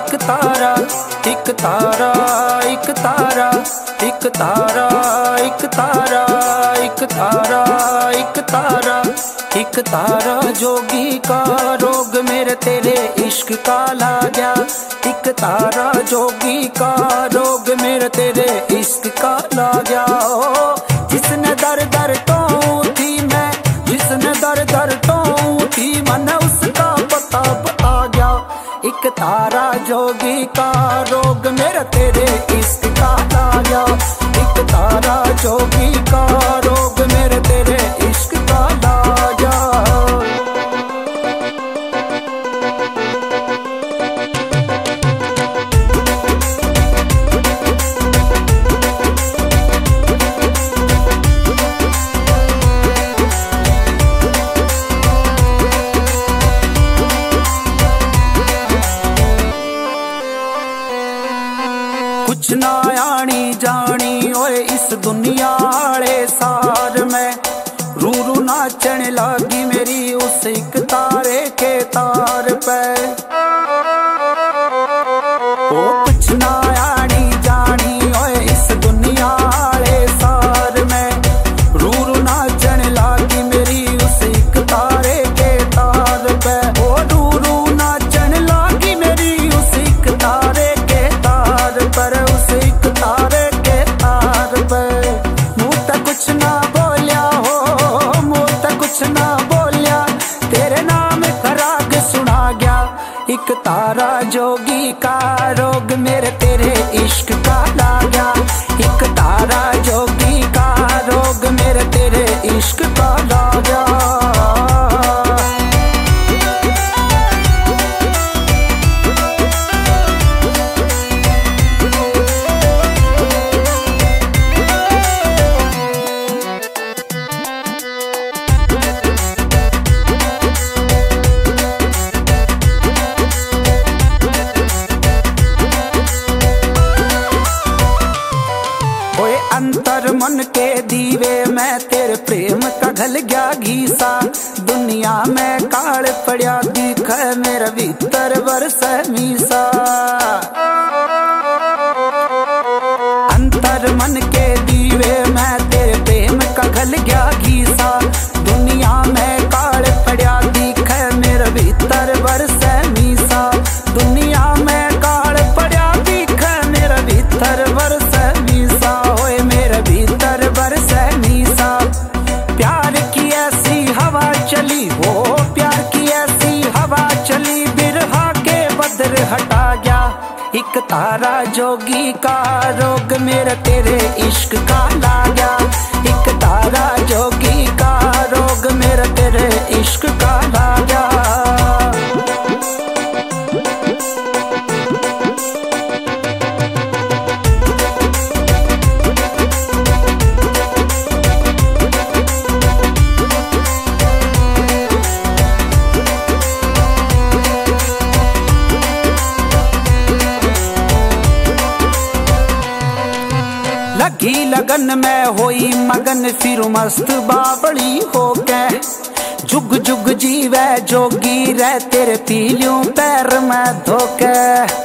एक तारा, एक तारा, एक तारा, एक तारा, एक तारा, एक तारा, एक तारा, एक तारा जोगी का रोग मेरे तेरे इश्क का ला गया। एक तारा जोगी का रोग मेरे तेरे इश्क का ला गया। जिसने दर दर टों थी मैं, जिसने दर दर टों थी मन उसका पता बता गया। एक तारा जोगी का रोग मेरे तेरे इश्क का ला गया। एक तारा जोगी का रोग मेरे तेरे इश्क का ला गया। कुछ ना आनी जानी ओए इस दुनिया आले सार में, रू रू नाचने लगी मेरी उस एक तारे के तार पे। ओ कुछ ना आनी जानी ओए इस दुनिया आले सार में, रू रू नाचने लगी मेरी उस एक तारे के तार पे। ओ रू रू नाचने लगी मेरी उस एक तारे के तार पर, उस एक तारे के तार पे। मुँह तक कुछ ना बोलिया हो, मुँह तक कुछ ना बोलिया, तेरे नाम का राग सुना गया। एक तारा जोगी का रोग मेरे तेरे इश्क का ला गया। एक तारा जोगी का रोग मेरे तेरे इश्क का ला गया। अंतर मन के दीवे में तेरे प्रेम का घल गया घीसा। दुनिया में काल पड़ा दिख मेरा भीतर बरस मीसा। अंतर मन के दीवे में तेरे प्रेम का घल गया घीसा। दुनिया में काल पड़ा दिख मेरा भीतर बरस मीसा। दुनिया में काल पड़ा दिख मेरा भीतर बरस मीसा। होए मेरे भीतर बरस मीसा। प्यार की ऐसी हवा चली हो, प्यार की ऐसी हवा चली, बिरहा के बदर हटा गया। एक तारा जोगी का रोग मेरे तेरे इश्क का ला गया। एक तारा जोगी का रोग मेरे तेरे इश्क का ला गया। लगी लगन में होई मगन फिर मस्त बावली हो के। जुग जुग जीवे जोगी रह तेरे पीलियों पैर में धोके।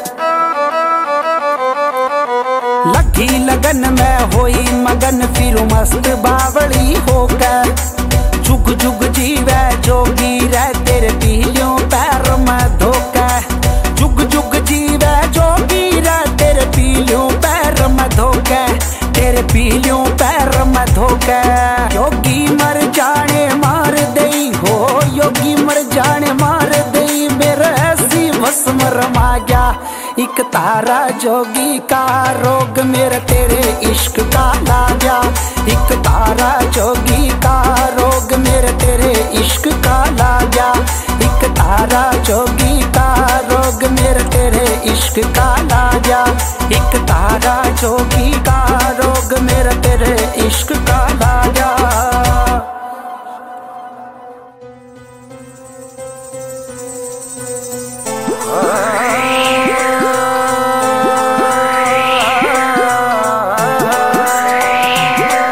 लगी लगन में होई मगन फिर मस्त बावली हो के। जुग जुग जीवे जोगी रह तेरे पीलियों पैर में धोके। जुग जुग जीवे जोगी रह तेरे पीलियों पैर में धोके। तेरे पीलियों पैर में धोके। योगी मर जाने मार दई हो, योगी मर जाने मार दई, मेरा ऐसी भस्म रमा गया। एक तारा जोगी का रोग मेरे तेरे इश्क का ला गया। एक तारा जोगी का रोग मेरे तेरे इश्क का ला गया। एक तारा जोगी का रोग मेरे तेरे इश्क का ला गया। एक तारा जोगी का रोग मेरे तेरे इश्क का